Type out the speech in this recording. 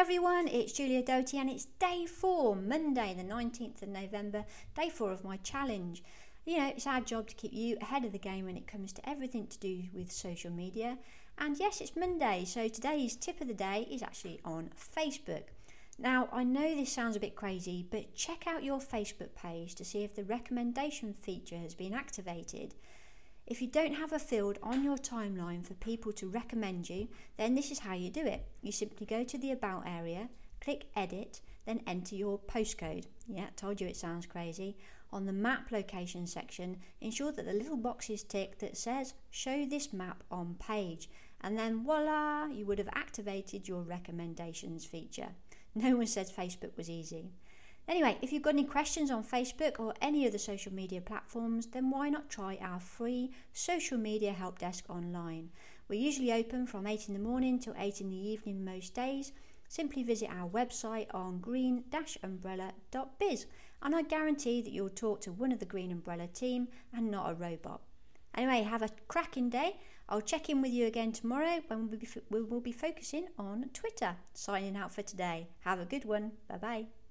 everyone, it's Julia Doty and it's day 4, Monday the 19th of November, day 4 of my challenge. You know, it's our job to keep you ahead of the game when it comes to everything to do with social media. And yes, it's Monday, so today's tip of the day is actually on Facebook. Now, I know this sounds a bit crazy, but check out your Facebook page to see if the recommendation feature has been activated. If you don't have a field on your timeline for people to recommend you, then this is how you do it. You simply go to the About area, click Edit, then enter your postcode. Yeah, told you it sounds crazy. On the Map Location section, ensure that the little box is ticked that says Show this map on page. And then voila, you would have activated your recommendations feature. No one said Facebook was easy. Anyway, if you've got any questions on Facebook or any other social media platforms, then why not try our free social media help desk online? We're usually open from 8 in the morning till 8 in the evening most days. Simply visit our website on green-umbrella.biz and I guarantee that you'll talk to one of the Green Umbrella team and not a robot. Anyway, have a cracking day. I'll check in with you again tomorrow when we will be focusing on Twitter. Signing out for today. Have a good one. Bye-bye.